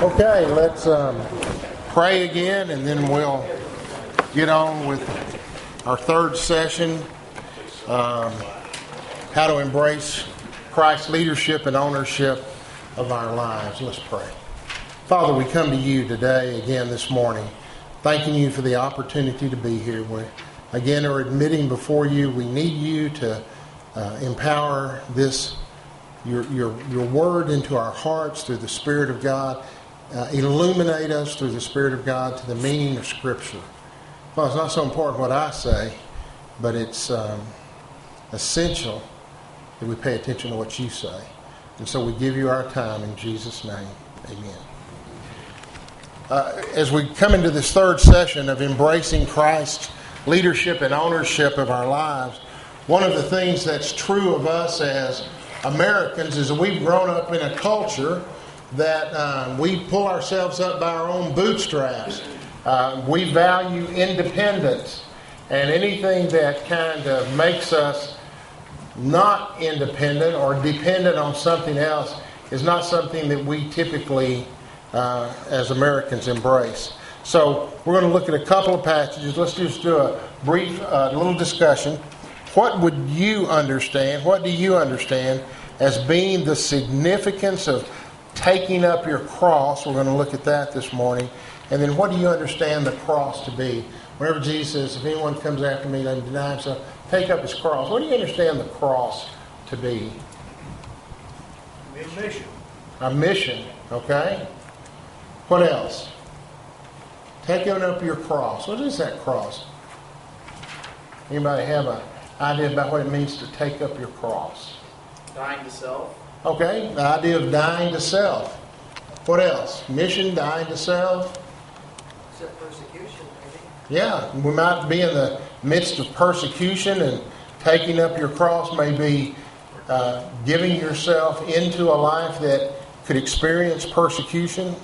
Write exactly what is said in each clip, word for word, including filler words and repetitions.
Okay, let's um, pray again, and then we'll get on with our third session, um, how to embrace Christ's leadership and ownership of our lives. Let's pray. Father, we come to you today again this morning, thanking you for the opportunity to be here. We again are admitting before you we need you to uh, empower this your, your, your word into our hearts through the Spirit of God. Uh, illuminate us through the Spirit of God to the meaning of Scripture. Well, it's not so important what I say, but it's um, essential that we pay attention to what you say. And so we give you our time in Jesus' name. Amen. Uh, as we come into this third session of embracing Christ's leadership and ownership of our lives, one of the things that's true of us as Americans is that we've grown up in a culture that uh, we pull ourselves up by our own bootstraps. Uh, we value independence, and anything that kind of makes us not independent or dependent on something else is not something that we typically, uh, as Americans, embrace. So we're going to look at a couple of passages. Let's just do a brief uh, little discussion. What would you understand, what do you understand as being the significance of taking up your cross? We're going to look at that this morning. And then what do you understand the cross to be? Whenever Jesus says, if anyone comes after me, let him deny himself, take up his cross. What do you understand the cross to be? A mission. A mission, okay? What else? Taking up your cross. What is that cross? Anybody have an idea about what it means to take up your cross? Dying to self. Okay, the idea of dying to self. What else? Mission, dying to self. Except persecution, maybe. Yeah, we might be in the midst of persecution, and taking up your cross may be uh, giving yourself into a life that could experience persecution.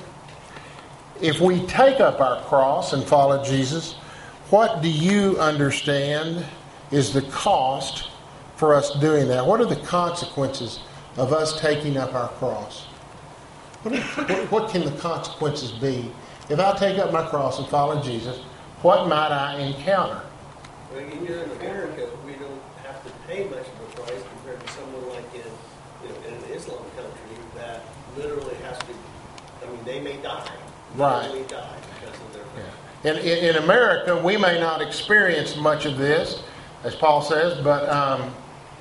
If we take up our cross and follow Jesus, what do you understand is the cost for us doing that? What are the consequences of us taking up our cross? What, what, what can the consequences be? If I take up my cross and follow Jesus, what might I encounter? Well, here in America, we don't have to pay much of a price compared to someone like in, you know, in an Islam country that literally has to, I mean, they may die. Right. They may die because of their faith. Yeah. In, in, in America, we may not experience much of this, as Paul says, but um,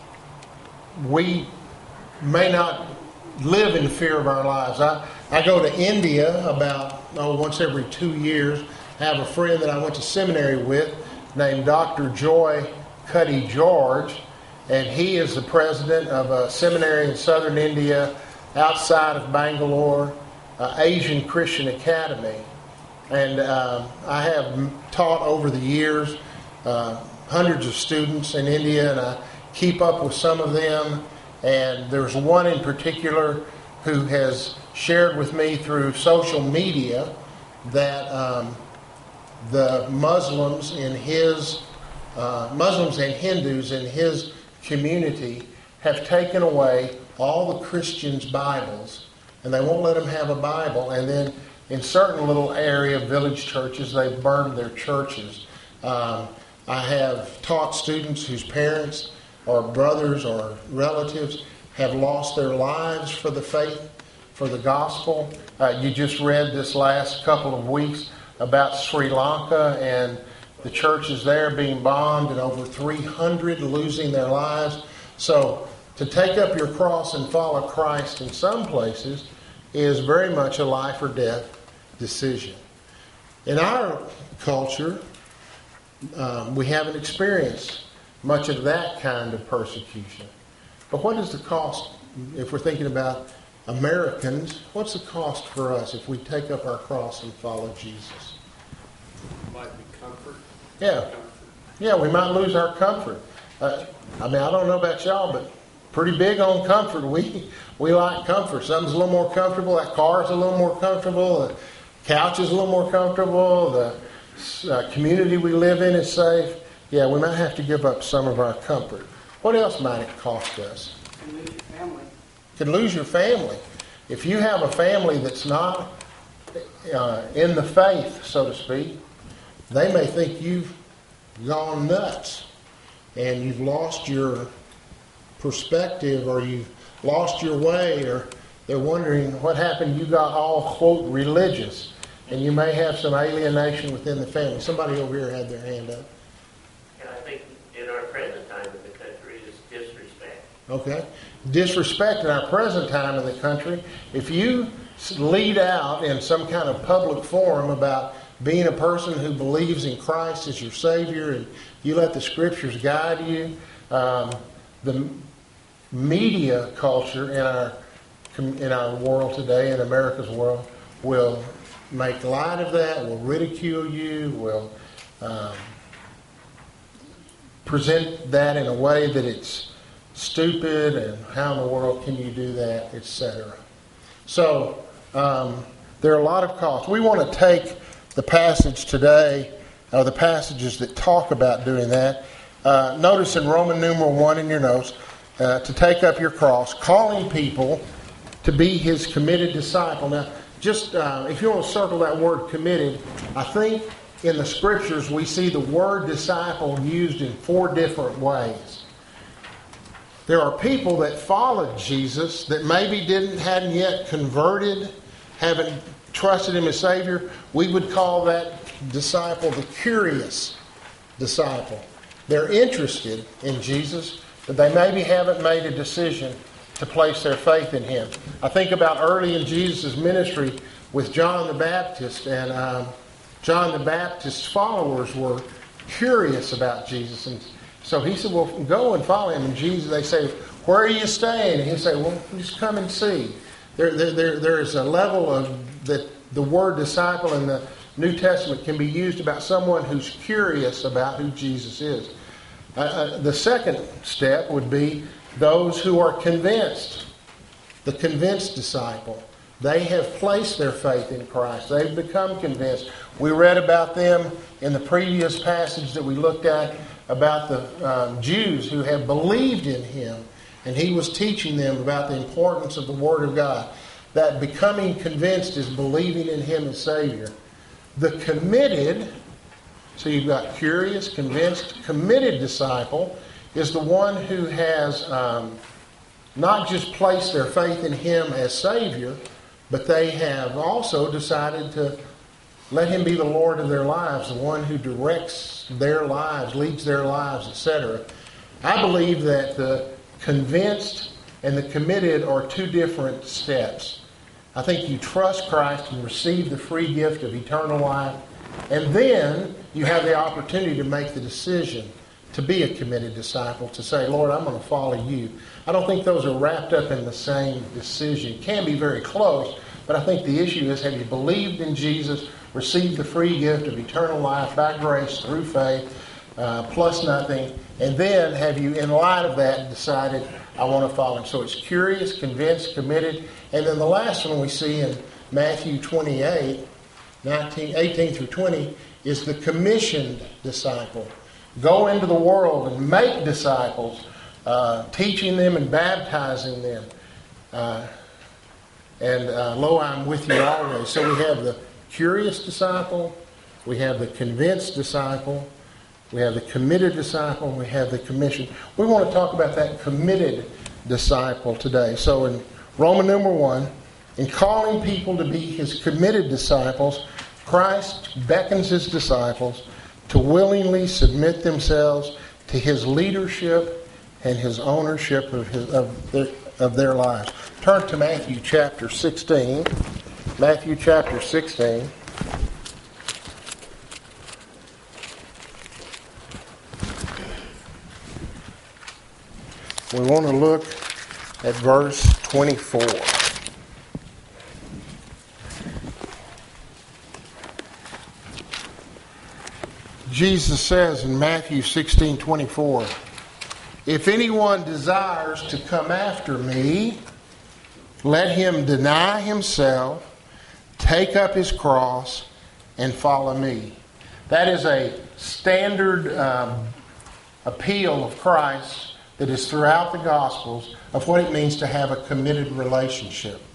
we may not live in fear of our lives. I, I go to India about oh, once every two years. I have a friend that I went to seminary with named Doctor Joy Cuddy George, and he is the president of a seminary in southern India outside of Bangalore, uh, Asian Christian Academy. And uh, I have taught over the years uh, hundreds of students in India, and I keep up with some of them. And there's one in particular who has shared with me through social media that um, the Muslims in his uh, Muslims and Hindus in his community have taken away all the Christians' Bibles, and they won't let them have a Bible. And then in certain little area village churches, they've burned their churches. Um, I have taught students whose parents or brothers or relatives have lost their lives for the faith, for the gospel. Uh, you just read this last couple of weeks about Sri Lanka and the churches there being bombed and over three hundred losing their lives. So to take up your cross and follow Christ in some places is very much a life or death decision. In our culture, um, we haven't experienced much of that kind of persecution. But what is the cost, if we're thinking about Americans, what's the cost for us if we take up our cross and follow Jesus? Might be comfort. Yeah. Comfort. Yeah, we might lose our comfort. Uh, I mean, I don't know about y'all, but pretty big on comfort. We we like comfort. Something's a little more comfortable. That car's a little more comfortable. The couch is a little more comfortable. The uh, community we live in is safe. Yeah, we might have to give up some of our comfort. What else might it cost us? You lose your family. You could lose your family. If you have a family that's not uh, in the faith, so to speak, they may think you've gone nuts and you've lost your perspective, or you've lost your way, or they're wondering what happened. You got all, quote, religious, and you may have some alienation within the family. Somebody over here had their hand up. And I think in our present time in the country is disrespect. Okay. Disrespect in our present time in the country. If you lead out in some kind of public forum about being a person who believes in Christ as your Savior, and you let the Scriptures guide you, um, the media culture in our in our world today, in America's world, will make light of that, will ridicule you, will um, present that in a way that it's stupid, and how in the world can you do that, et cetera. So um, there are a lot of costs. We want to take the passage today, or the passages that talk about doing that. Uh, notice in Roman numeral one in your notes, uh, to take up your cross, calling people to be his committed disciple. Now, just uh, if you want to circle that word committed, I think in the Scriptures we see the word disciple used in four different ways. There are people that followed Jesus that maybe didn't, hadn't yet converted, haven't trusted him as Savior. We would call that disciple the curious disciple. They're interested in Jesus, but they maybe haven't made a decision to place their faith in him. I think about early in Jesus' ministry with John the Baptist, and um, John the Baptist's followers were curious about Jesus, and so he said, well, go and follow him. And Jesus, they say, where are you staying? And he said, well, just come and see. There, there, there, there is a level of that the word disciple in the New Testament can be used about someone who's curious about who Jesus is. Uh, uh, the second step would be those who are convinced. The convinced disciple. They have placed their faith in Christ. They've become convinced. We read about them in the previous passage that we looked at about the um, Jews who have believed in him, and he was teaching them about the importance of the Word of God. That becoming convinced is believing in him as Savior. The committed, so you've got curious, convinced, committed disciple, is the one who has um, not just placed their faith in him as Savior, but they have also decided to let him be the Lord of their lives, the one who directs their lives, leads their lives, et cetera. I believe that the convinced and the committed are two different steps. I think you trust Christ and receive the free gift of eternal life, and then you have the opportunity to make the decision to be a committed disciple, to say, Lord, I'm going to follow you. I don't think those are wrapped up in the same decision. It can be very close, but I think the issue is, have you believed in Jesus, received the free gift of eternal life by grace through faith, uh, plus nothing, and then have you, in light of that, decided, I want to follow him. So it's curious, convinced, committed. And then the last one we see in Matthew twenty-eight, nineteen, eighteen through twenty, is the commissioned disciple. Go into the world and make disciples, uh, teaching them and baptizing them. Uh, and uh, lo, I'm with you always. So we have the curious disciple, we have the convinced disciple, we have the committed disciple, and we have the commission. We want to talk about that committed disciple today. So in Roman number one, in calling people to be his committed disciples, Christ beckons his disciples to willingly submit themselves to his leadership and his ownership of, his, of, their, of their lives. Turn to Matthew chapter sixteen. Matthew chapter sixteen. We want to look at verse twenty-four. Jesus says in Matthew sixteen twenty-four, if anyone desires to come after me, let him deny himself, take up his cross, and follow me. That is a standard um, appeal of Christ that is throughout the Gospels of what it means to have a committed relationship.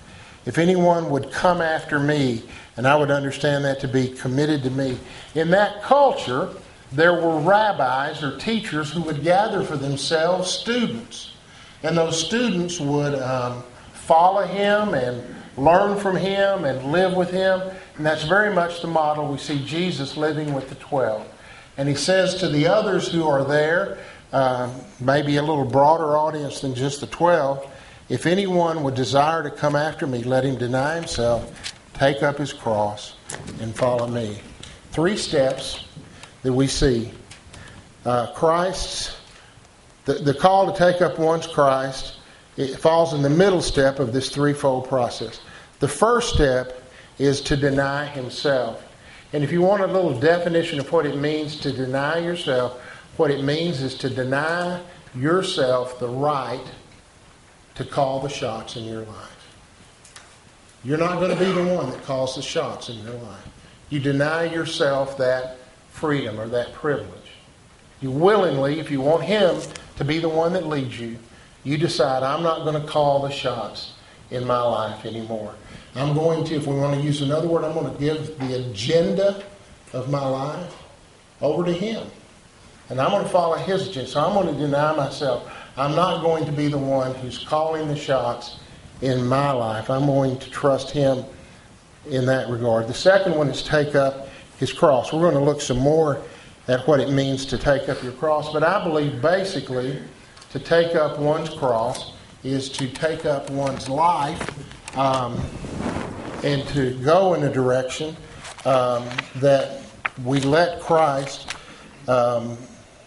If anyone would come after me, and I would understand that to be committed to me. In that culture, there were rabbis or teachers who would gather for themselves students. And those students would um, follow him and learn from him and live with him. And that's very much the model we see Jesus living with the twelve. And he says to the others who are there, uh, maybe a little broader audience than just the twelve, if anyone would desire to come after me, let him deny himself, take up his cross, and follow me. Three steps that we see. Uh, Christ's, the, the call to take up one's Christ, it falls in the middle step of this threefold process. The first step is to deny himself. And if you want a little definition of what it means to deny yourself, what it means is to deny yourself the right to call the shots in your life. You're not going to be the one that calls the shots in your life. You deny yourself that freedom or that privilege. You willingly, if you want him to be the one that leads you, you decide, I'm not going to call the shots in my life anymore. I'm going to, if we want to use another word, I'm going to give the agenda of my life over to him. And I'm going to follow his agenda. So I'm going to deny myself. I'm not going to be the one who's calling the shots in my life. I'm going to trust him in that regard. The second one is take up his cross. We're going to look some more at what it means to take up your cross. But I believe basically to take up one's cross is to take up one's life um, and to go in a direction um, that we let Christ um,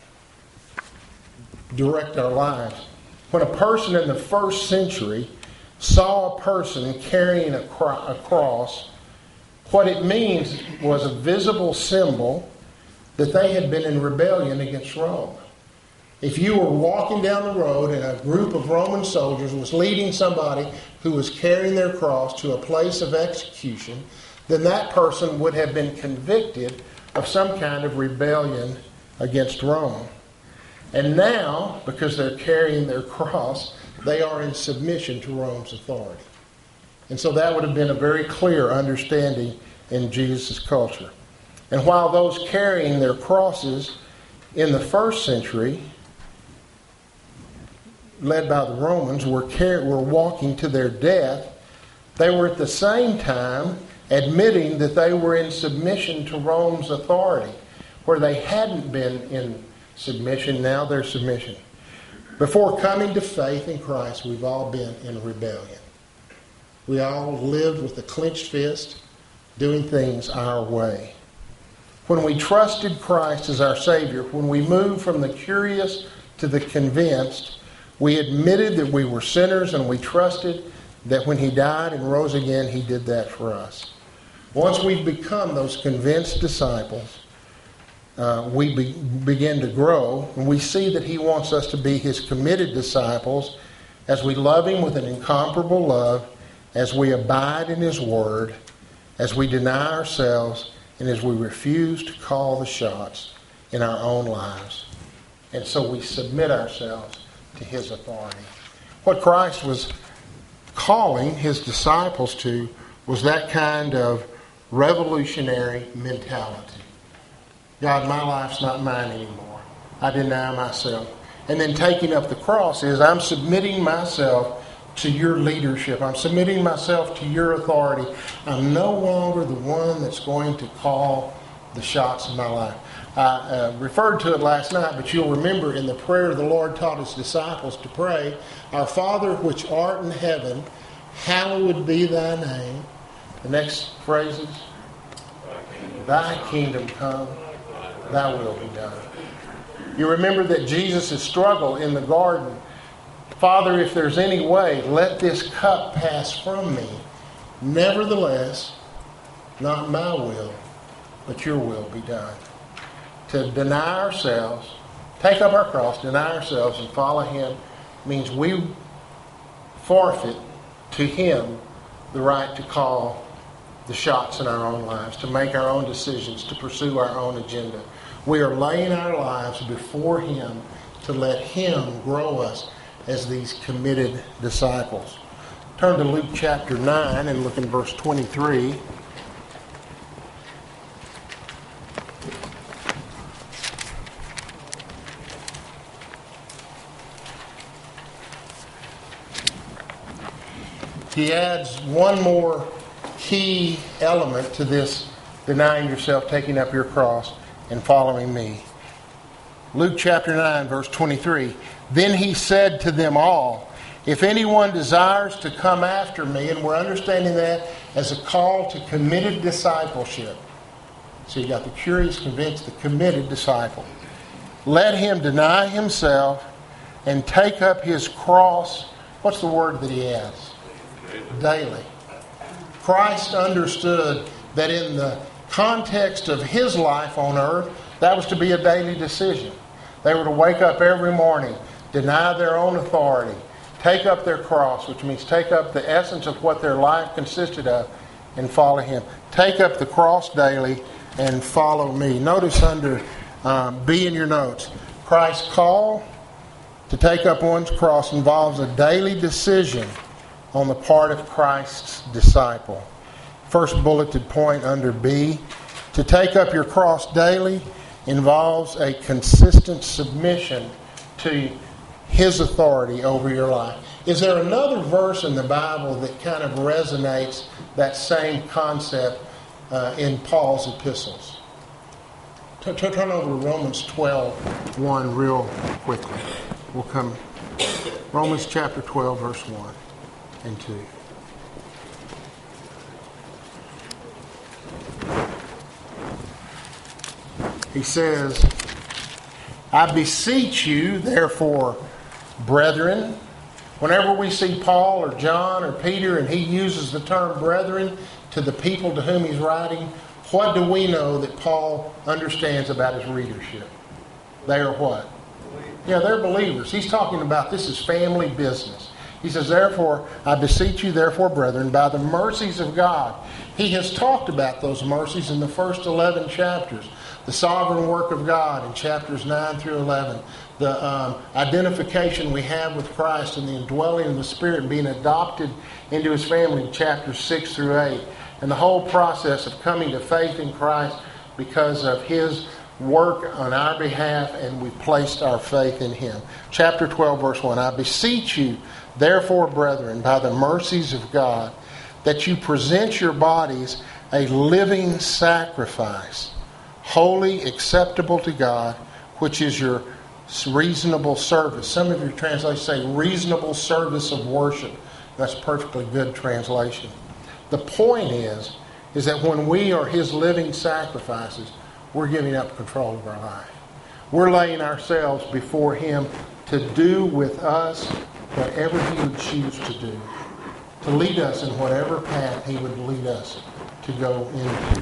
direct our lives. When a person in the first century saw a person carrying a, cro- a cross, what it means was a visible symbol that they had been in rebellion against Rome. If you were walking down the road and a group of Roman soldiers was leading somebody who was carrying their cross to a place of execution, then that person would have been convicted of some kind of rebellion against Rome. And now, because they're carrying their cross, they are in submission to Rome's authority. And so that would have been a very clear understanding in Jesus' culture. And while those carrying their crosses in the first century, led by the Romans, were, car- were walking to their death, they were at the same time admitting that they were in submission to Rome's authority. Where they hadn't been in submission, now they're submission. Before coming to faith in Christ, we've all been in rebellion. We all lived with a clenched fist, doing things our way. When we trusted Christ as our Savior, when we moved from the curious to the convinced, we admitted that we were sinners and we trusted that when He died and rose again, He did that for us. Once we've become those convinced disciples, uh, we be, begin to grow, and we see that He wants us to be His committed disciples as we love Him with an incomparable love, as we abide in His Word, as we deny ourselves, and as we refuse to call the shots in our own lives. And so we submit ourselves to His authority. What Christ was calling His disciples to was that kind of revolutionary mentality. God, my life's not mine anymore. I deny myself. And then taking up the cross is I'm submitting myself to your leadership. I'm submitting myself to your authority. I'm no longer the one that's going to call the shots in my life. I uh, referred to it last night, but you'll remember in the prayer the Lord taught His disciples to pray, Our Father which art in heaven, hallowed be thy name. The next phrases, thy kingdom come, thy will be done. You remember that Jesus' struggle in the garden. Father, if there's any way, let this cup pass from me. Nevertheless, not my will, but your will be done. To deny ourselves, take up our cross, deny ourselves, and follow Him means we forfeit to Him the right to call the shots in our own lives, to make our own decisions, to pursue our own agenda. We are laying our lives before Him to let Him grow us as these committed disciples. turn to Luke chapter nine and look in verse twenty-three. He adds one more key element to this denying yourself, taking up your cross, and following me. Luke chapter nine, verse twenty-three. Then he said to them all, if anyone desires to come after me, and we're understanding that as a call to committed discipleship. So you got the curious, convinced, the committed disciple. Let him deny himself and take up his cross. What's the word that he adds? Daily. Christ understood that in the context of his life on earth, that was to be a daily decision. They were to wake up every morning, deny their own authority, take up their cross, which means take up the essence of what their life consisted of, and follow him. Take up the cross daily and follow me. Notice under um, B in your notes, Christ's call to take up one's cross involves a daily decision on the part of Christ's disciple. First bulleted point under B, to take up your cross daily involves a consistent submission to his authority over your life. Is there another verse in the Bible that kind of resonates that same concept uh, in Paul's epistles? T- t- turn over to Romans twelve, one real quickly. We'll come. Romans chapter twelve, verse one and two. He says, I beseech you, therefore, brethren. Whenever we see Paul or John or Peter and he uses the term brethren to the people to whom he's writing, what do we know that Paul understands about his readership? They are what? Yeah, they're believers. He's talking about this is family business. He says, therefore, I beseech you, therefore, brethren, by the mercies of God. He has talked about those mercies in the first eleven chapters. The sovereign work of God in chapters nine through eleven. The um, identification we have with Christ and the indwelling of the Spirit and being adopted into his family in chapters six through eight. And the whole process of coming to faith in Christ because of his work on our behalf, and we placed our faith in him. Chapter twelve, verse one. I beseech you, therefore, brethren, by the mercies of God, that you present your bodies a living sacrifice, holy, acceptable to God, which is your reasonable service. Some of your translations say reasonable service of worship. That's a perfectly good translation. The point is, is that when we are his living sacrifices, we're giving up control of our life. We're laying ourselves before him to do with us whatever he would choose to do, to lead us in whatever path he would lead us to go into.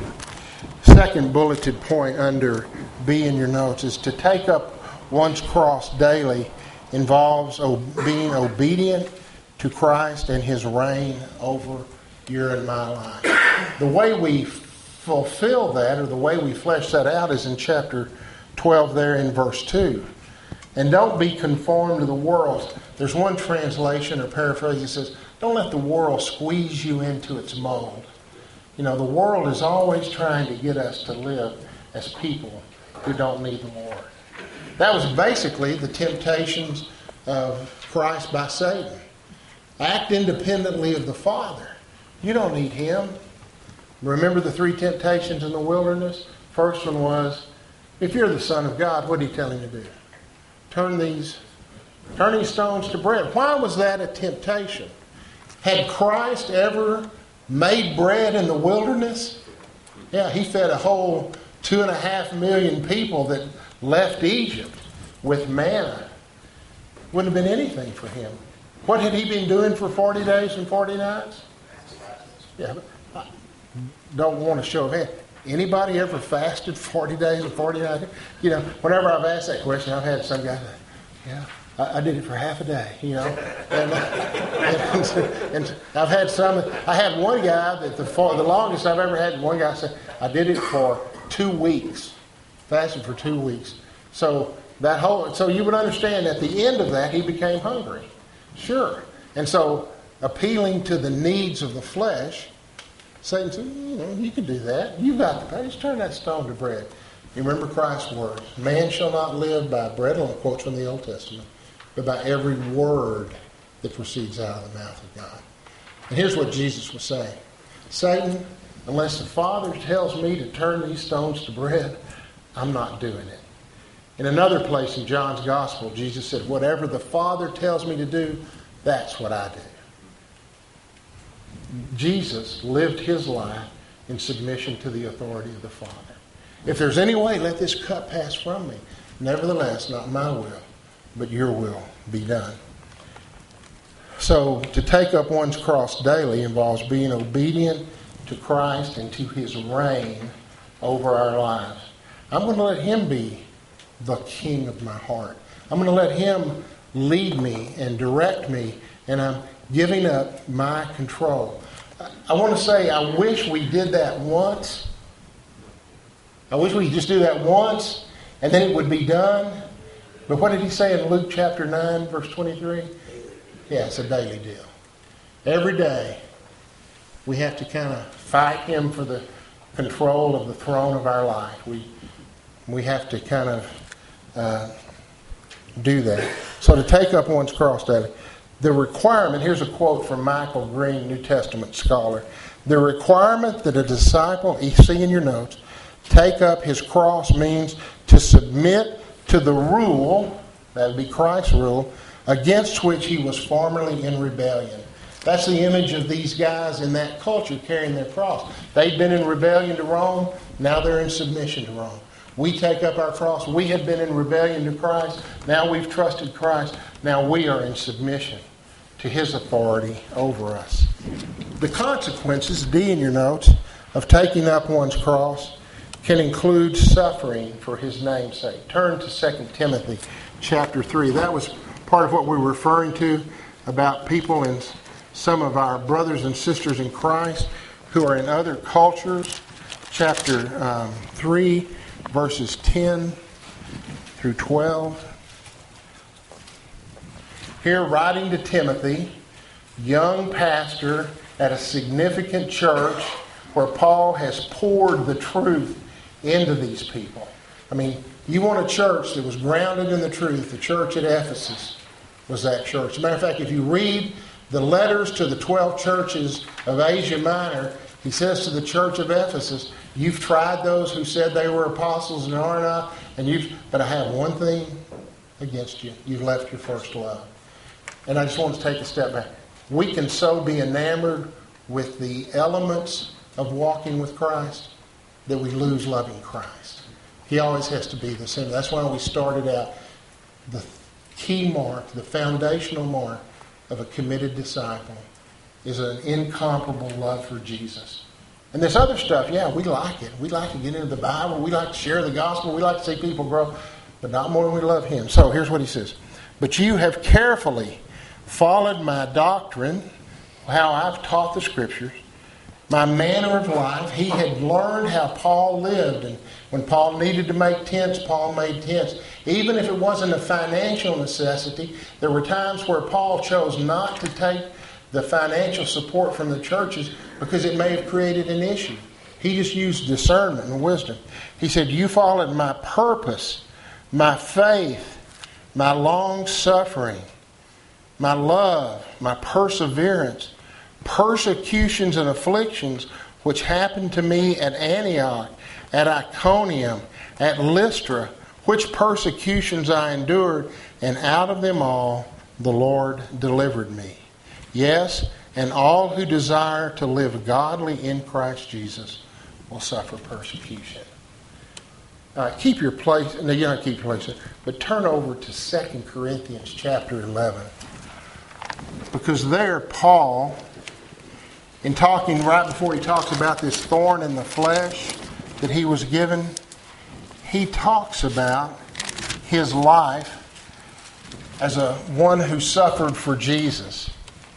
Second bulleted point under B in your notes is to take up one's cross daily involves being obedient to Christ and his reign over your and my life. The way we fulfill that, or the way we flesh that out, is in chapter twelve there in verse two. And don't be conformed to the world. There's one translation or paraphrase that says, don't let the world squeeze you into its mold. You know, the world is always trying to get us to live as people who don't need the Lord. That was basically the temptations of Christ by Satan. Act independently of the Father. You don't need him. Remember the three temptations in the wilderness? First one was, if you're the Son of God, what did he tell him to do? Turn these, turn these stones to bread. Why was that a temptation? Had Christ ever made bread in the wilderness? Yeah, he fed a whole two and a half million people that left Egypt with manna. Wouldn't have been anything for him. What had he been doing for forty days and forty nights? Yeah, but I don't want to show of hands. Anybody ever fasted forty days and forty nights? You know, whenever I've asked that question, I've had some guy say, yeah, I, I did it for half a day, you know. And, uh, and, and I've had some, I had one guy that the, for, the longest I've ever had, one guy said, I did it for two weeks. Fasted for two weeks. So that whole, so you would understand at the end of that, he became hungry. Sure. And so appealing to the needs of the flesh, Satan said, you know, you can do that. You got the power. Just turn that stone to bread. You remember Christ's words. Man shall not live by bread alone, quotes from the Old Testament, but by every word that proceeds out of the mouth of God. And here's what Jesus was saying. Satan, unless the Father tells me to turn these stones to bread, I'm not doing it. In another place in John's Gospel, Jesus said, whatever the Father tells me to do, that's what I do. Jesus lived his life in submission to the authority of the Father. If there's any way, let this cup pass from me. Nevertheless, not my will, but your will be done. So, to take up one's cross daily involves being obedient to Christ and to his reign over our lives. I'm going to let him be the king of my heart. I'm going to let him lead me and direct me, and I'm giving up my control. I want to say, I wish we did that once. I wish we could just do that once, and then it would be done. But what did he say in Luke chapter nine, verse twenty-three? Yeah, it's a daily deal. Every day, we have to kind of fight him for the control of the throne of our life. We we have to kind of uh, do that. So to take up one's cross daily. The requirement, here's a quote from Michael Green, New Testament scholar. The requirement that a disciple, you see in your notes, take up his cross means to submit to the rule, that would be Christ's rule, against which he was formerly in rebellion. That's the image of these guys in that culture carrying their cross. They'd been in rebellion to Rome, now they're in submission to Rome. We take up our cross. We have been in rebellion to Christ. Now we've trusted Christ. Now we are in submission to his authority over us. The consequences, D in your notes, of taking up one's cross can include suffering for his name's sake. Turn to Second Timothy chapter three. That was part of what we were referring to about people and some of our brothers and sisters in Christ who are in other cultures. Chapter um, three, verses ten through twelve. Here, writing to Timothy, young pastor at a significant church where Paul has poured the truth into these people. I mean, you want a church that was grounded in the truth. The church at Ephesus was that church. As a matter of fact, if you read the letters to the twelve churches of Asia Minor, he says to the church of Ephesus, you've tried those who said they were apostles and are not, and you've, but I have one thing against you. You've left your first love. And I just want to take a step back. We can so be enamored with the elements of walking with Christ that we lose loving Christ. He always has to be the center. That's why we started out. The key mark, the foundational mark of a committed disciple is an incomparable love for Jesus. And this other stuff, yeah, we like it. We like to get into the Bible. We like to share the gospel. We like to see people grow. But not more than we love him. So here's what he says. But you have carefully followed my doctrine, how I've taught the Scriptures, my manner of life. He had learned how Paul lived. And when Paul needed to make tents, Paul made tents. Even if it wasn't a financial necessity, there were times where Paul chose not to take the financial support from the churches because it may have created an issue. He just used discernment and wisdom. He said, you followed my purpose, my faith, my long suffering, my love, my perseverance, persecutions and afflictions which happened to me at Antioch, at Iconium, at Lystra, which persecutions I endured, and out of them all the Lord delivered me. Yes, and all who desire to live godly in Christ Jesus will suffer persecution. Uh, keep your place, no, you don't keep your place, but turn over to Second Corinthians chapter eleven. Because there, Paul, in talking right before he talks about this thorn in the flesh that he was given, he talks about his life as a one who suffered for Jesus.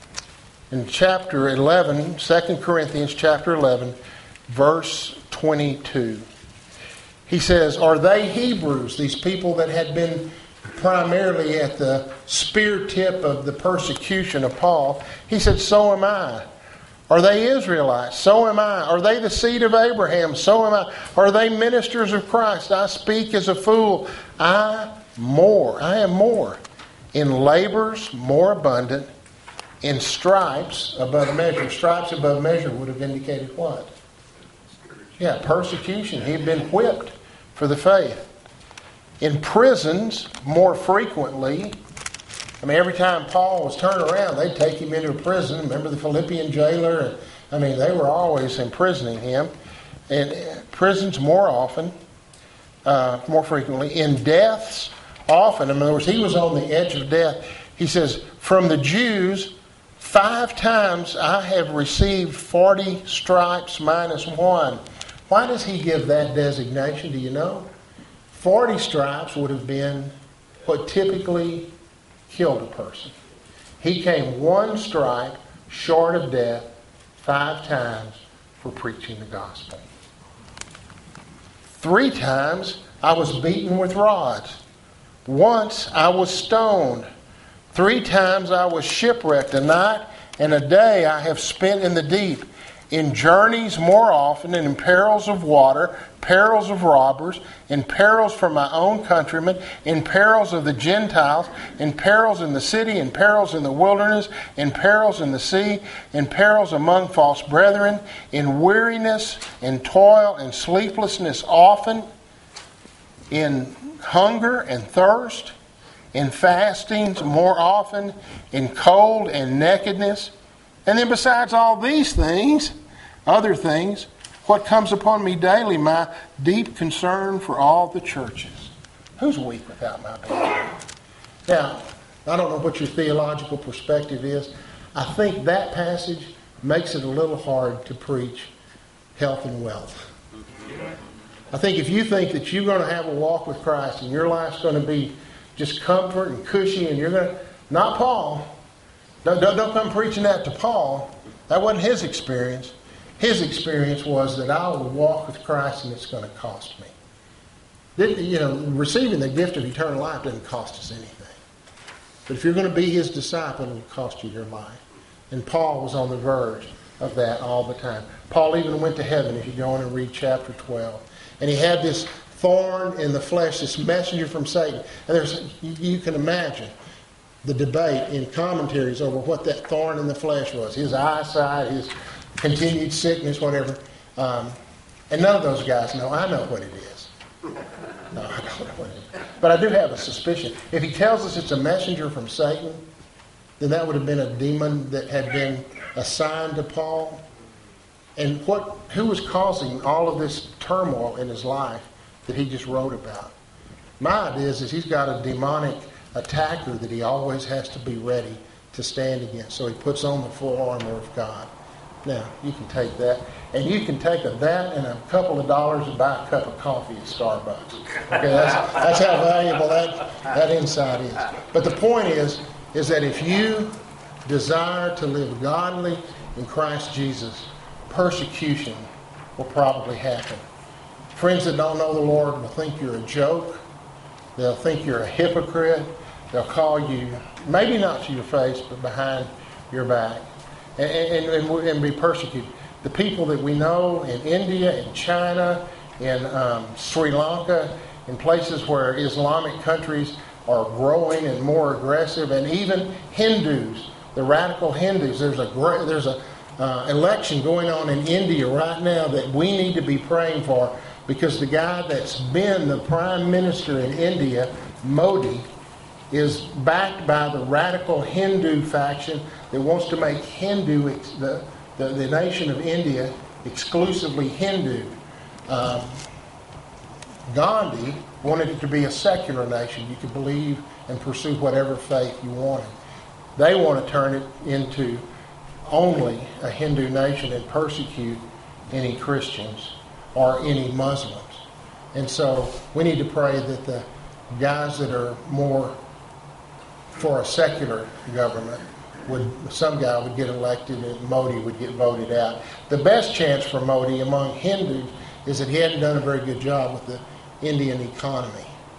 In chapter eleven, Second Corinthians chapter eleven, verse twenty-two. He says, are they Hebrews, these people that had been primarily at the spear tip of the persecution of Paul. He said, so am I. Are they Israelites? So am I. Are they the seed of Abraham? So am I. Are they ministers of Christ? I speak as a fool. I more. I am more. In labors more abundant. In stripes above measure. Stripes above measure would have indicated what? Yeah, persecution. He had been whipped for the faith. In prisons more frequently. I mean, every time Paul was turned around, they'd take him into a prison. Remember the Philippian jailer? And, I mean, they were always imprisoning him. And prisons more often, uh, more frequently. In deaths, often. In other words, he was on the edge of death. He says, from the Jews, five times I have received forty stripes minus one. Why does he give that designation? Do you know? forty stripes would have been what typically killed a person. He came one stripe short of death five times for preaching the gospel. Three times I was beaten with rods. Once I was stoned. Three times I was shipwrecked. A night and a day I have spent in the deep. In journeys more often, and in perils of water, perils of robbers, in perils from my own countrymen, in perils of the Gentiles, in perils in the city, in perils in the wilderness, in perils in the sea, in perils among false brethren, in weariness, in toil, and sleeplessness often, in hunger and thirst, in fastings more often, in cold and nakedness. And then besides all these things, other things, what comes upon me daily, my deep concern for all the churches. Who's weak without my being? Now, I don't know what your theological perspective is. I think that passage makes it a little hard to preach health and wealth. I think if you think that you're going to have a walk with Christ and your life's going to be just comfort and cushy and you're going to, not Paul. Don't, don't, don't come preaching that to Paul. That wasn't his experience. His experience was that I will walk with Christ and it's going to cost me. You know, receiving the gift of eternal life doesn't cost us anything. But if you're going to be his disciple, it will cost you your life. And Paul was on the verge of that all the time. Paul even went to heaven, if you go on and read chapter twelve. And he had this thorn in the flesh, this messenger from Satan. And there's, you can imagine the debate in commentaries over what that thorn in the flesh was. His eyesight, his continued sickness, whatever. Um, and none of those guys know. I know what it is. No, I don't know what it is. But I do have a suspicion. If he tells us it's a messenger from Satan, then that would have been a demon that had been assigned to Paul. And what, who was causing all of this turmoil in his life that he just wrote about? My idea is, is he's got a demonic attacker that he always has to be ready to stand against. So he puts on the full armor of God. Now, you can take that, and you can take a, that and a couple of dollars and buy a cup of coffee at Starbucks. Okay, that's, that's how valuable that, that insight is. But the point is, is that if you desire to live godly in Christ Jesus, persecution will probably happen. Friends that don't know the Lord will think you're a joke. They'll think you're a hypocrite. They'll call you, maybe not to your face, but behind your back. And, and, and be persecuted. The people that we know in India, in China, in um, Sri Lanka, in places where Islamic countries are growing and more aggressive, and even Hindus, the radical Hindus. There's a great, there's a uh, election going on in India right now that we need to be praying for, because the guy that's been the prime minister in India, Modi, is backed by the radical Hindu faction that wants to make Hindu, the, the, the nation of India, exclusively Hindu. Um, Gandhi wanted it to be a secular nation. You could believe and pursue whatever faith you wanted. They want to turn it into only a Hindu nation and persecute any Christians or any Muslims. And so we need to pray that the guys that are more for a secular government, would some guy would get elected and Modi would get voted out. The best chance for Modi among Hindus is that he hadn't done a very good job with the Indian economy.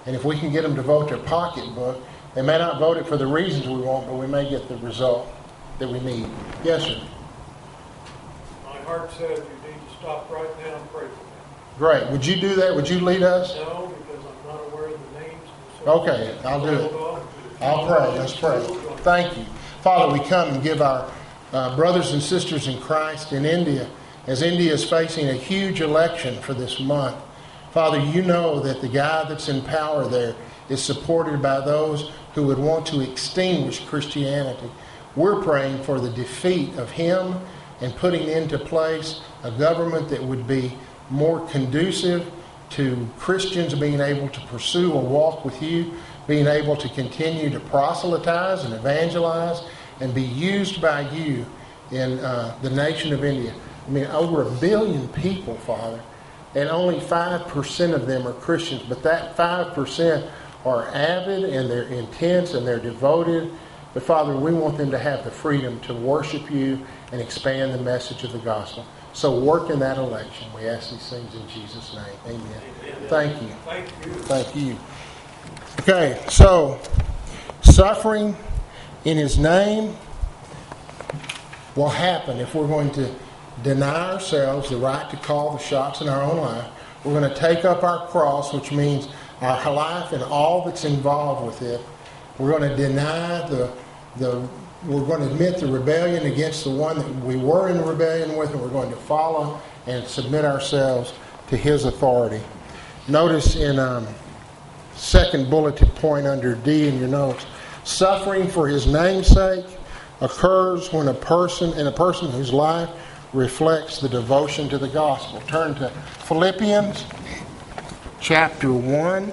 And if we can get them to vote their pocketbook, they may not vote it for the reasons we want, but we may get the result that we need. Yes, sir. My heart says you need to stop right now and pray for them. Great. Would you do that? Would you lead us? No, because I'm not aware of the names. Okay, I'll do it. I'll pray. Let's pray. Thank you. Father, we come and give our uh, brothers and sisters in Christ in India, as India is facing a huge election for this month. Father, you know that the guy that's in power there is supported by those who would want to extinguish Christianity. We're praying for the defeat of him and putting into place a government that would be more conducive to Christians being able to pursue a walk with you, being able to continue to proselytize and evangelize and be used by you in uh, the nation of India. I mean, over a billion people, Father, and only five percent of them are Christians, but that five percent are avid and they're intense and they're devoted. But Father, we want them to have the freedom to worship you and expand the message of the gospel. So work in that election. We ask these things in Jesus' name. Amen. Amen. Thank you. Thank you. Thank you. Okay, so suffering in his name will happen if we're going to deny ourselves the right to call the shots in our own life. We're going to take up our cross, which means our life and all that's involved with it. We're going to deny the the we're going to admit the rebellion against the one that we were in rebellion with, and we're going to follow and submit ourselves to his authority. Notice in um, second bulleted point under D in your notes, suffering for his name's sake occurs when a person in a person whose life reflects the devotion to the gospel. Turn to Philippians chapter one.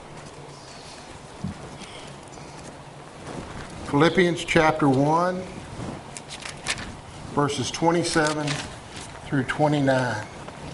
Philippians chapter one, verses twenty-seven through twenty-nine.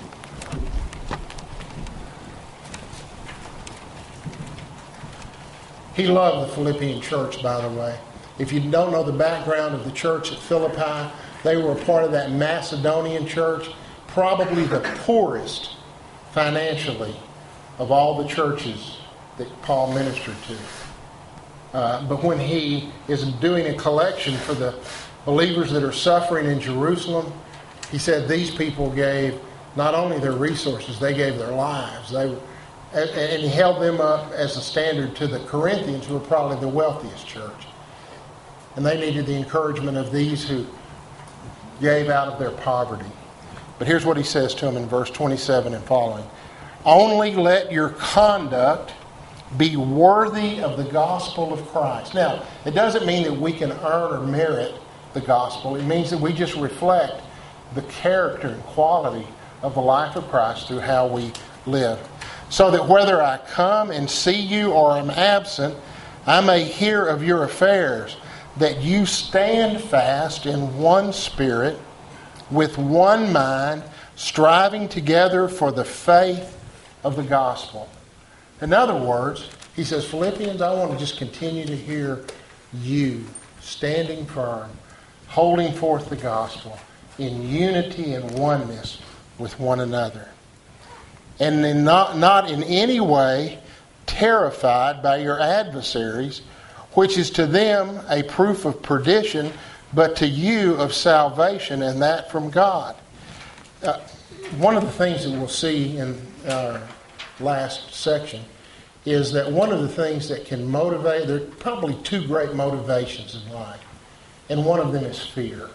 He loved the Philippian church, by the way. If you don't know the background of the church at Philippi, they were a part of that Macedonian church, probably the poorest financially of all the churches that Paul ministered to. Uh, but when he is doing a collection for the believers that are suffering in Jerusalem, he said these people gave not only their resources, they gave their lives. They, and he held them up as a standard to the Corinthians, who were probably the wealthiest church. And they needed the encouragement of these who gave out of their poverty. But here's what he says to them in verse twenty-seven and following. Only let your conduct be worthy of the gospel of Christ. Now, it doesn't mean that we can earn or merit the gospel. It means that we just reflect the character and quality of the life of Christ through how we live. So that whether I come and see you or am absent, I may hear of your affairs, that you stand fast in one spirit, with one mind, striving together for the faith of the gospel. In other words, he says, Philippians, I want to just continue to hear you standing firm, holding forth the gospel in unity and oneness with one another. And in not, not in any way terrified by your adversaries, which is to them a proof of perdition, but to you of salvation, and that from God. Uh, one of the things that we'll see in our last section is that one of the things that can motivate, there are probably two great motivations in life, and one of them is fear.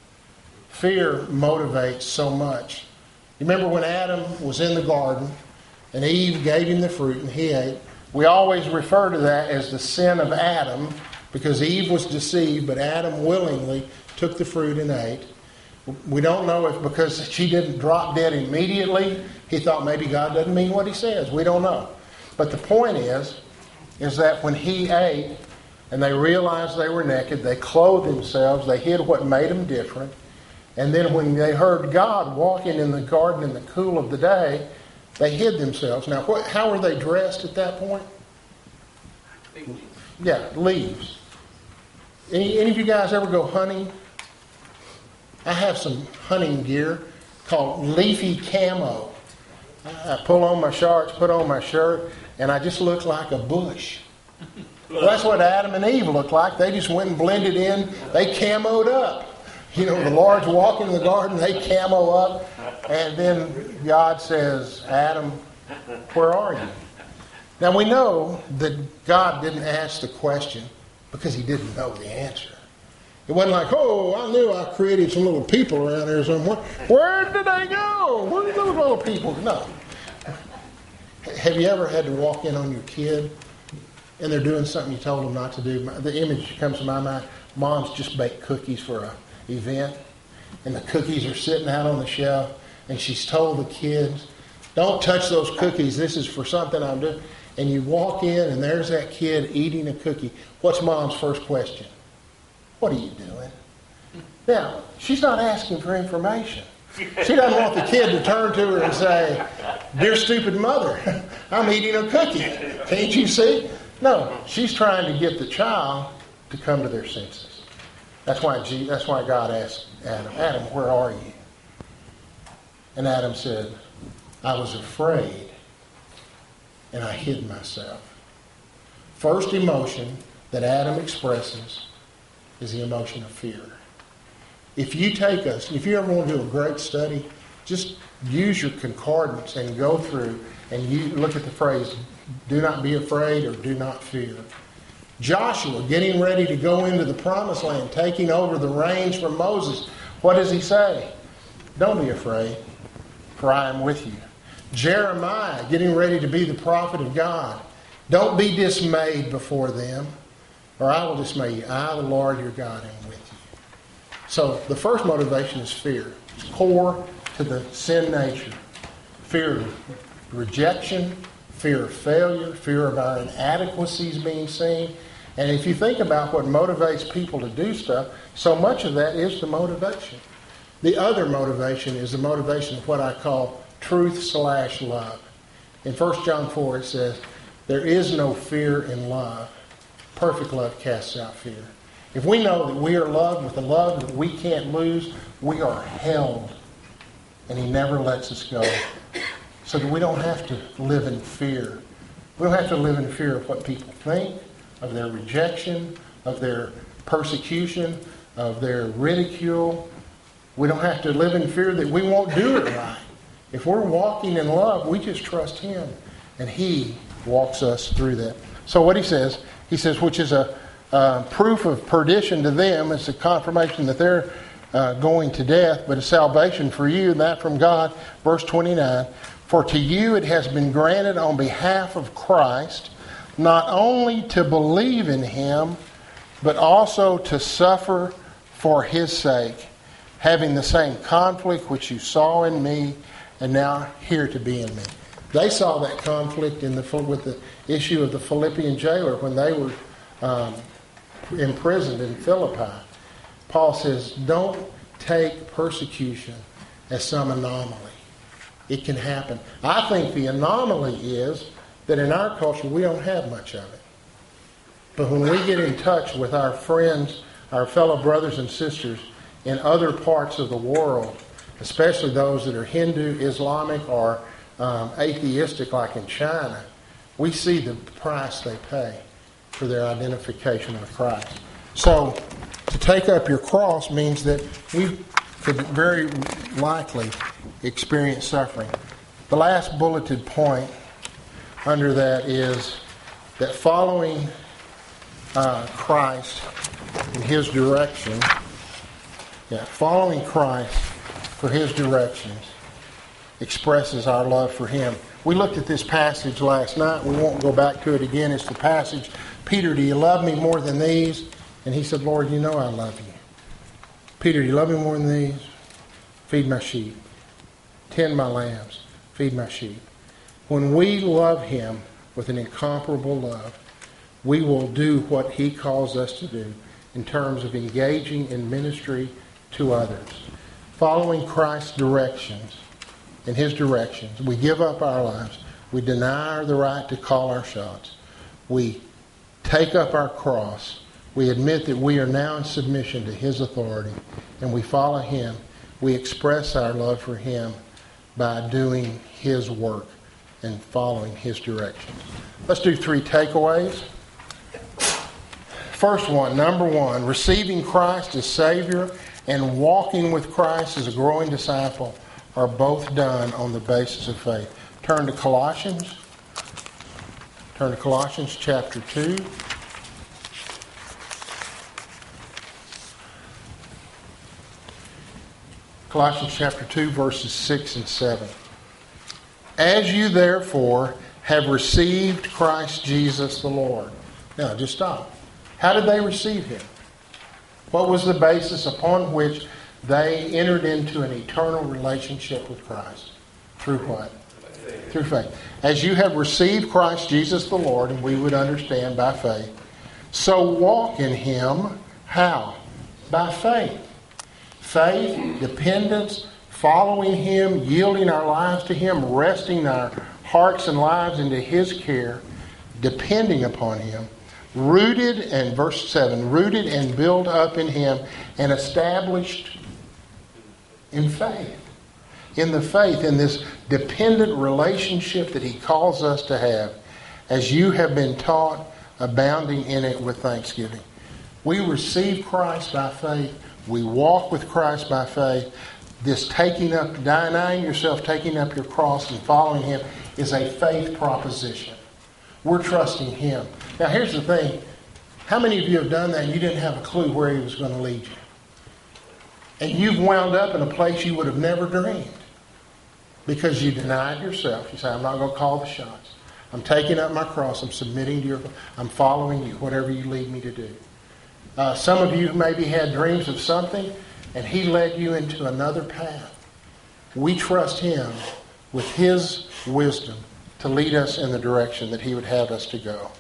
Fear motivates so much. You remember when Adam was in the garden and Eve gave him the fruit and he ate? We always refer to that as the sin of Adam, because Eve was deceived, but Adam willingly took the fruit and ate. We don't know if because she didn't drop dead immediately, he thought maybe God doesn't mean what he says. We don't know. But the point is, is that when he ate and they realized they were naked, they clothed themselves, they hid what made them different. And then when they heard God walking in the garden in the cool of the day, they hid themselves. Now, what, how were they dressed at that point? Yeah, leaves. Any, any of you guys ever go hunting? I have some hunting gear called leafy camo. I, I pull on my shorts, put on my shirt, and I just look like a bush. Well, that's what Adam and Eve looked like. They just went and blended in. They camoed up. You know, the Lord's walking in the garden, they camo up. And then God says, Adam, where are you? Now we know that God didn't ask the question because he didn't know the answer. It wasn't like, oh, I knew I created some little people around here somewhere. Where did they go? Where did those little people go? No. Have you ever had to walk in on your kid and they're doing something you told them not to do? The image that comes to my mind, mom's just baked cookies for an event, and the cookies are sitting out on the shelf, and she's told the kids, don't touch those cookies, this is for something I'm doing. And you walk in, and there's that kid eating a cookie. What's mom's first question? What are you doing? Now, she's not asking for information. She doesn't want the kid to turn to her and say, dear stupid mother, I'm eating a cookie. Can't you see? No, she's trying to get the child to come to their senses. That's why, G, that's why God asked Adam, Adam, where are you? And Adam said, I was afraid and I hid myself. First emotion that Adam expresses is the emotion of fear. If you take us, if you ever want to do a great study, just use your concordance and go through and you look at the phrase, do not be afraid or do not fear. Joshua getting ready to go into the promised land, taking over the reins from Moses. What does he say? Don't be afraid, for I am with you. Jeremiah getting ready to be the prophet of God. Don't be dismayed before them, or I will dismay you. I, the Lord your God, am with you. So the first motivation is fear. It's core to the sin nature. Fear of rejection, fear of failure, fear of our inadequacies being seen. And if you think about what motivates people to do stuff, so much of that is the motivation. The other motivation is the motivation of what I call truth slash love. In First John four it says, there is no fear in love. Perfect love casts out fear. If we know that we are loved with a love that we can't lose, we are held. And he never lets us go. So that we don't have to live in fear. We don't have to live in fear of what people think, of their rejection, of their persecution, of their ridicule. We don't have to live in fear that we won't do it right. If we're walking in love, we just trust him. And he walks us through that. So what he says, he says, which is a uh, proof of perdition to them. It's a confirmation that they're uh, going to death, but a salvation for you, and that from God. Verse twenty-nine, for to you it has been granted on behalf of Christ, not only to believe in him, but also to suffer for his sake, having the same conflict which you saw in me, and now here to be in me. They saw that conflict in the with the issue of the Philippian jailer when they were um, imprisoned in Philippi. Paul says, don't take persecution as some anomaly. It can happen. I think the anomaly is that in our culture we don't have much of it. But when we get in touch with our friends, our fellow brothers and sisters in other parts of the world, especially those that are Hindu, Islamic, or um, atheistic like in China, we see the price they pay for their identification with Christ. So to take up your cross means that we could very likely experience suffering. The last bulleted point under that is that following uh, Christ in his direction, yeah, following Christ for his directions expresses our love for him. We looked at this passage last night. We won't go back to it again. It's the passage, Peter, do you love me more than these? And he said, Lord, you know I love you. Peter, do you love me more than these? Feed my sheep. Tend my lambs. Feed my sheep. When we love him with an incomparable love, we will do what he calls us to do in terms of engaging in ministry to others. Following Christ's directions, in his directions, we give up our lives. We deny the right to call our shots. We take up our cross. We admit that we are now in submission to his authority, and we follow him. We express our love for him by doing His work and following His directions. Let's do three takeaways. First one, number one, receiving Christ as Savior and walking with Christ as a growing disciple are both done on the basis of faith. Turn to Colossians. Turn to Colossians chapter two. Colossians chapter two, verses six and seven. As you therefore have received Christ Jesus the Lord. Now, just stop. How did they receive Him? What was the basis upon which they entered into an eternal relationship with Christ? Through what? Faith. Through faith. As you have received Christ Jesus the Lord, and we would understand by faith, so walk in Him. How? By faith. Faith, dependence, following Him, yielding our lives to Him, resting our hearts and lives into His care, depending upon Him, rooted, and verse seven, rooted and built up in Him and established in faith. In the faith, in this dependent relationship that He calls us to have, as you have been taught, abounding in it with thanksgiving. We receive Christ by faith. We walk with Christ by faith. This taking up, denying yourself, taking up your cross and following Him is a faith proposition. We're trusting Him. Now here's the thing. How many of you have done that and you didn't have a clue where He was going to lead you? And you've wound up in a place you would have never dreamed. Because you denied yourself. You say, I'm not going to call the shots. I'm taking up my cross. I'm submitting to your... I'm following you, whatever you lead me to do. Uh, some of you maybe had dreams of something and He led you into another path. We trust Him with His wisdom to lead us in the direction that He would have us to go.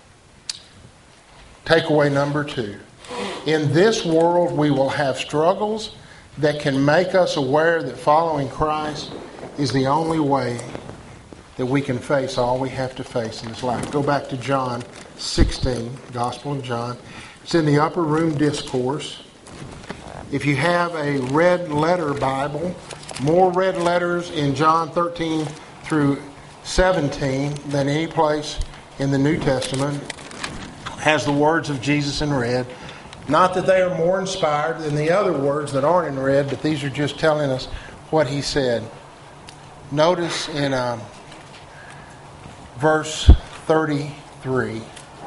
Takeaway number two. In this world we will have struggles that can make us aware that following Christ is the only way that we can face all we have to face in this life. Go back to John sixteen, Gospel of John. It's in the upper room discourse. If you have a red letter Bible, more red letters in John thirteen through seventeen than any place in the New Testament has the words of Jesus in red. Not that they are more inspired than the other words that aren't in red, but these are just telling us what He said. Notice in um, verse thirty-three,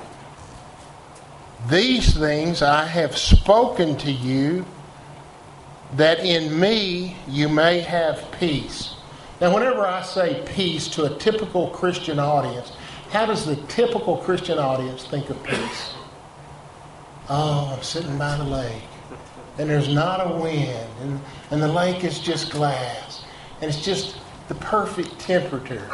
these things I have spoken to you, that in me you may have peace. Now, whenever I say peace to a typical Christian audience, how does the typical Christian audience think of peace? Oh, I'm sitting by the lake, and there's not a wind, and, and the lake is just glass, and it's just the perfect temperature.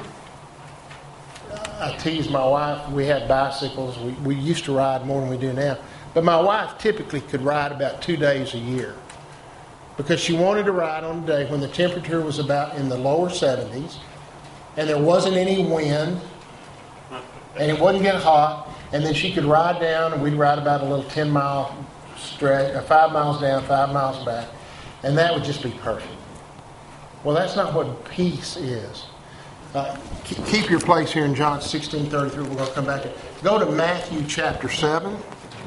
I tease my wife. We had bicycles. We, we used to ride more than we do now. But my wife typically could ride about two days a year because she wanted to ride on a day when the temperature was about in the lower seventies and there wasn't any wind and it wouldn't get hot, and then she could ride down and we'd ride about a little ten mile stretch, or five miles down, five miles back, and that would just be perfect. Well, that's not what peace is. Uh, keep your place here in John sixteen thirty-three. We're going to come back. Go to Matthew chapter seven.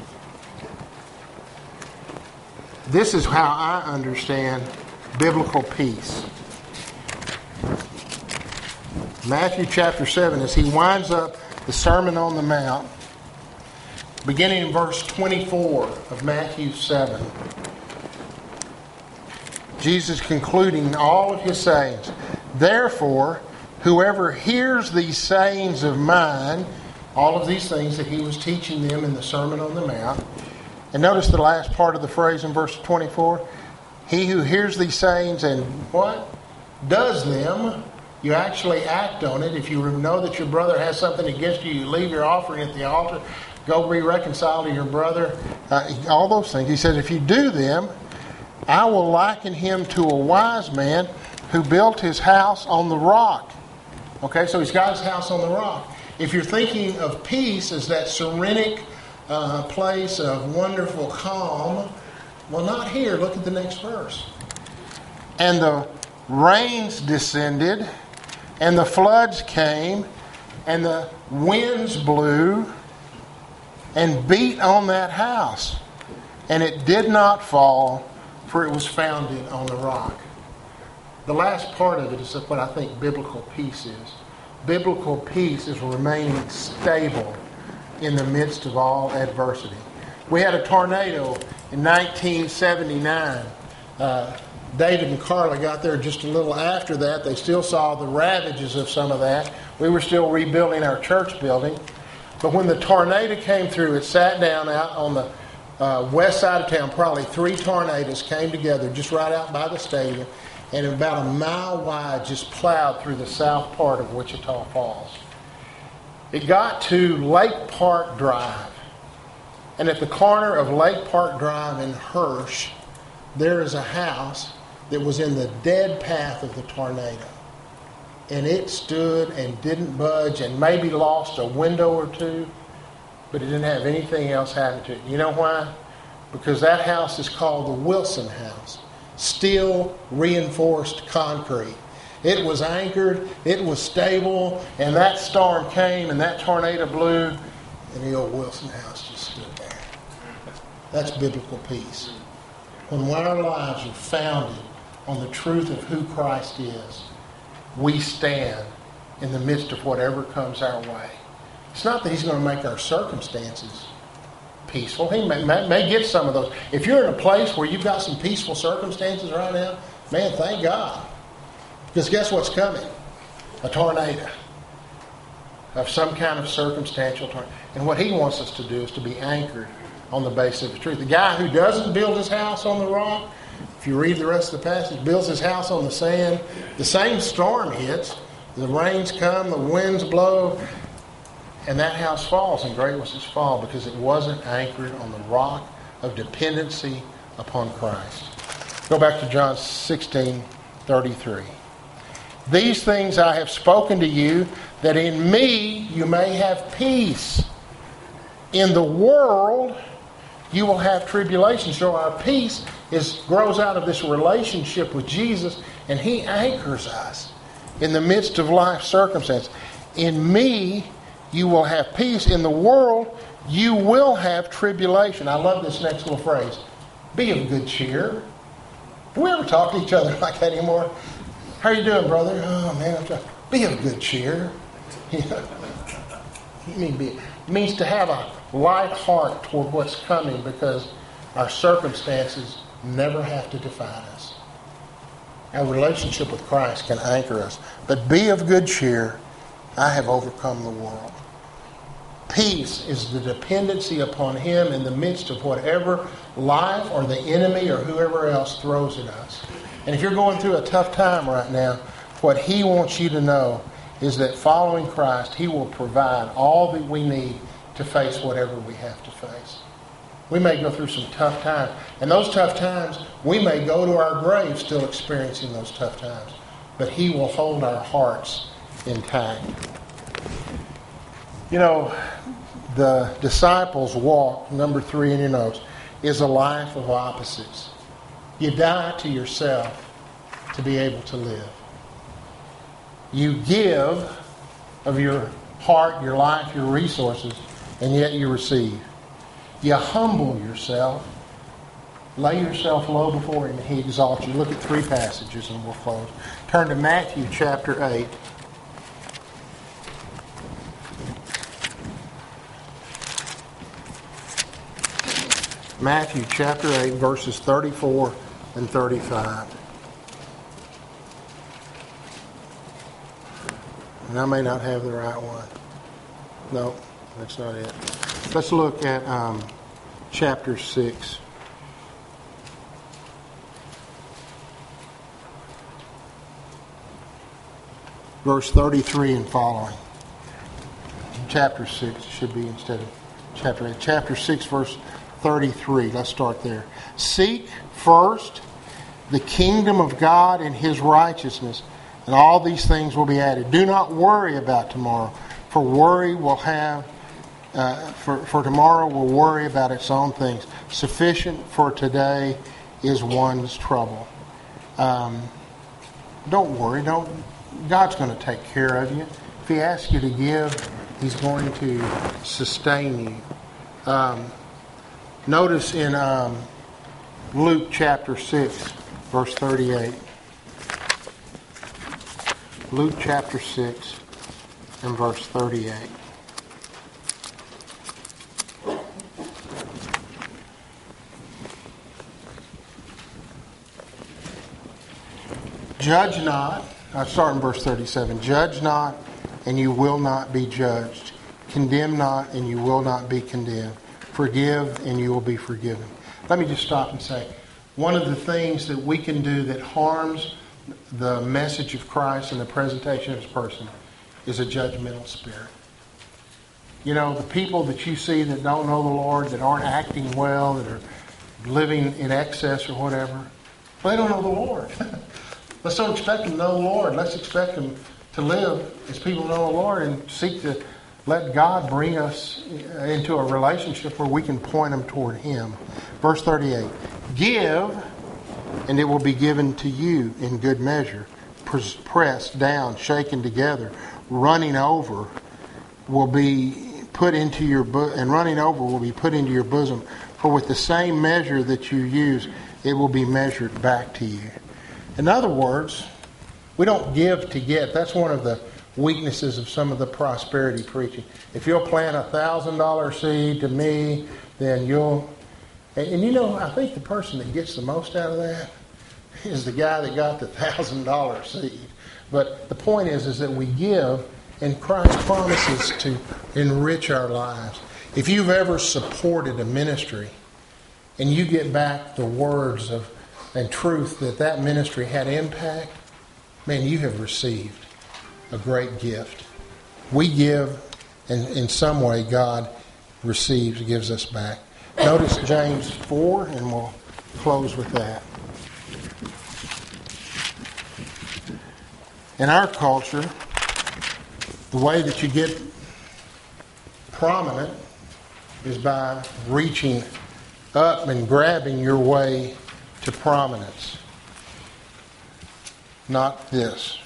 This is how I understand biblical peace. Matthew chapter seven, as he winds up the Sermon on the Mount, beginning in verse twenty-four of Matthew seven. Jesus concluding all of his sayings. Therefore, whoever hears these sayings of mine, all of these things that he was teaching them in the Sermon on the Mount, and notice the last part of the phrase in verse twenty-four, he who hears these sayings and what? Does them, you actually act on it. If you know that your brother has something against you, you leave your offering at the altar, go be reconciled to your brother, uh, all those things. He says, if you do them, I will liken him to a wise man who built his house on the rock. Okay, so he's got his house on the rock. If you're thinking of peace as that serenic uh, place of wonderful calm, well, not here. Look at the next verse. And the rains descended, and the floods came, and the winds blew and beat on that house. And it did not fall, for it was founded on the rock. The last part of it is what I think biblical peace is. Biblical peace is remaining stable in the midst of all adversity. We had a tornado in nineteen seventy-nine. Uh, David and Carla got there just a little after that. They still saw the ravages of some of that. We were still rebuilding our church building. But when the tornado came through, it sat down out on the uh, west side of town. Probably three tornadoes came together just right out by the stadium, and about a mile wide just plowed through the south part of Wichita Falls. It got to Lake Park Drive. And at the corner of Lake Park Drive and Hirsch, there is a house that was in the dead path of the tornado. And it stood and didn't budge and maybe lost a window or two, but it didn't have anything else happen to it. You know why? Because that house is called the Wilson House. Steel reinforced concrete. It was anchored, it was stable, and that storm came and that tornado blew, and the old Wilson House just stood there. That's biblical peace. When our lives are founded on the truth of who Christ is, we stand in the midst of whatever comes our way. It's not that He's going to make our circumstances peaceful. He may, may, may get some of those. If you're in a place where you've got some peaceful circumstances right now, man, thank God. Because guess what's coming? A tornado of some kind of circumstantial tornado. And what He wants us to do is to be anchored on the base of the truth. The guy who doesn't build his house on the rock, if you read the rest of the passage, builds his house on the sand. The same storm hits. The rains come, the winds blow, and that house falls, and great was its fall because it wasn't anchored on the rock of dependency upon Christ. Go back to John sixteen thirty-three. These things I have spoken to you, that in me you may have peace. In the world you will have tribulation. So our peace is grows out of this relationship with Jesus, and He anchors us in the midst of life circumstances. In me you will have peace. In the world you will have tribulation. I love this next little phrase. Be of good cheer. Do we ever talk to each other like that anymore? How are you doing, brother? Oh, man, I'm trying. Be of good cheer. You know? You mean be, it means to have a light heart toward what's coming, because our circumstances never have to define us. Our relationship with Christ can anchor us. But be of good cheer. I have overcome the world. Peace is the dependency upon Him in the midst of whatever life or the enemy or whoever else throws at us. And if you're going through a tough time right now, what He wants you to know is that following Christ, He will provide all that we need to face whatever we have to face. We may go through some tough times. And those tough times, we may go to our grave still experiencing those tough times. But He will hold our hearts intact. You know, the disciples' walk, number three in your notes, is a life of opposites. You die to yourself to be able to live. You give of your heart, your life, your resources, and yet you receive. You humble yourself, lay yourself low before Him, and He exalts you. Look at three passages and we'll close. Turn to Matthew chapter eight. Matthew chapter eight, verses thirty-four and thirty-five. And I may not have the right one. No, that's not it. Let's look at um, chapter six. Verse thirty-three and following. Chapter six should be instead of chapter eight. Chapter six, verse thirty-three. Let's start there. Seek first the kingdom of God and His righteousness, and all these things will be added. Do not worry about tomorrow, for worry will have, uh, for, for tomorrow will worry about its own things. Sufficient for today is one's trouble. Um, don't worry. Don't. God's going to take care of you. If He asks you to give, He's going to sustain you. Um, notice in um, Luke chapter six, verse thirty-eight. Luke chapter six and verse thirty-eight. Judge not, I start in verse thirty-seven. Judge not, and you will not be judged. Condemn not, and you will not be condemned. Forgive, and you will be forgiven. Let me just stop and say, one of the things that we can do that harms the message of Christ and the presentation of His person is a judgmental spirit. You know, the people that you see that don't know the Lord, that aren't acting well, that are living in excess or whatever, well, they don't know the Lord. Let's don't expect them to know the Lord. Let's expect them to live as people know the Lord and seek to let God bring us into a relationship where we can point them toward Him. Verse thirty-eight. Give, and it will be given to you in good measure. Pressed down, shaken together, running over will be put into your bo- and running over will be put into your bosom. For with the same measure that you use, it will be measured back to you. In other words, we don't give to get. That's one of the weaknesses of some of the prosperity preaching. If you'll plant a thousand dollar seed to me, then you'll. And, and you know, I think the person that gets the most out of that is the guy that got the thousand dollar seed. But the point is, is that we give, and Christ promises to enrich our lives. If you've ever supported a ministry, and you get back the words of and truth that that ministry had impact, man, you have received a great gift. We give, and in some way God receives, gives us back. Notice James four, and we'll close with that. In our culture, the way that you get prominent is by reaching up and grabbing your way to prominence. Not this.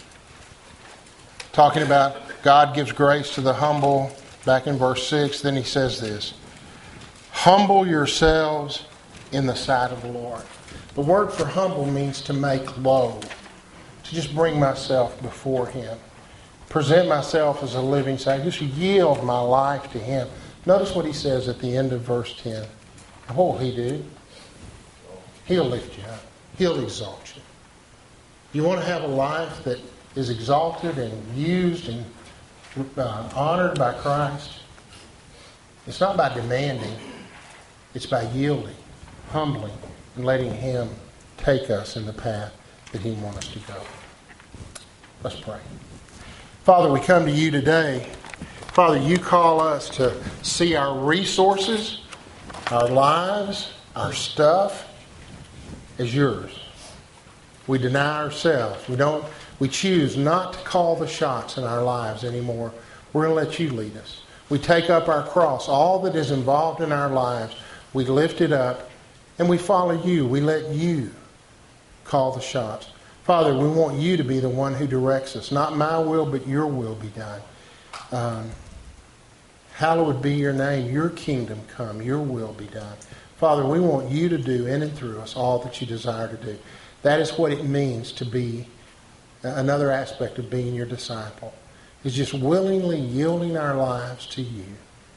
Talking about God gives grace to the humble, back in verse six, then he says this. Humble yourselves in the sight of the Lord. The word for humble means to make low. To just bring myself before Him. Present myself as a living sacrifice. Just yield my life to Him. Notice what he says at the end of verse ten. What will He do? He'll lift you up. He'll exalt you. You want to have a life that is exalted and used and uh, honored by Christ? It's not by demanding. It's by yielding, humbling, and letting Him take us in the path that He wants us to go. Let's pray. Father, we come to You today. Father, You call us to see our resources, our lives, our stuff as Yours. We deny ourselves. We don't. We choose not to call the shots in our lives anymore. We're going to let You lead us. We take up our cross, all that is involved in our lives. We lift it up, and we follow You. We let You call the shots. Father, we want You to be the one who directs us. Not my will, but Your will be done. Um, hallowed be Your name. Your kingdom come. Your will be done. Father, we want You to do in and through us all that You desire to do. That is what it means to be another aspect of being Your disciple. Is just willingly yielding our lives to You.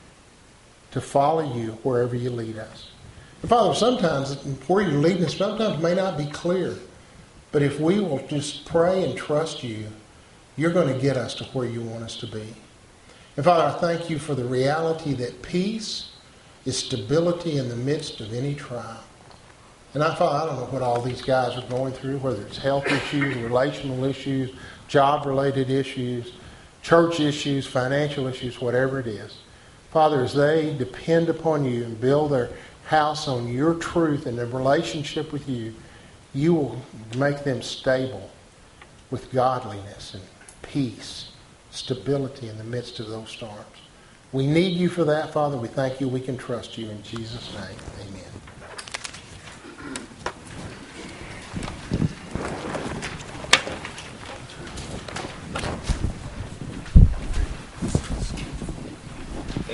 To follow You wherever You lead us. And Father, sometimes where You're leading us sometimes may not be clear. But if we will just pray and trust You, You're going to get us to where You want us to be. And Father, I thank You for the reality that peace is stability in the midst of any trial. And I thought, I don't know what all these guys are going through, whether it's health issues, relational issues, job-related issues, church issues, financial issues, whatever it is. Father, as they depend upon You and build their house on Your truth and their relationship with You, You will make them stable with godliness and peace, stability in the midst of those storms. We need You for that, Father. We thank You. We can trust You. In Jesus' name, amen.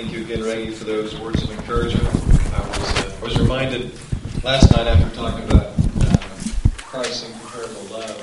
Thank you again, Reggie, for those words of encouragement. I was, uh, I was reminded last night after talking about uh, Christ's incomparable love